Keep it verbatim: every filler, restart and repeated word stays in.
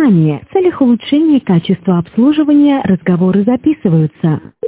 Внимание! В целях улучшения качества обслуживания разговоры записываются.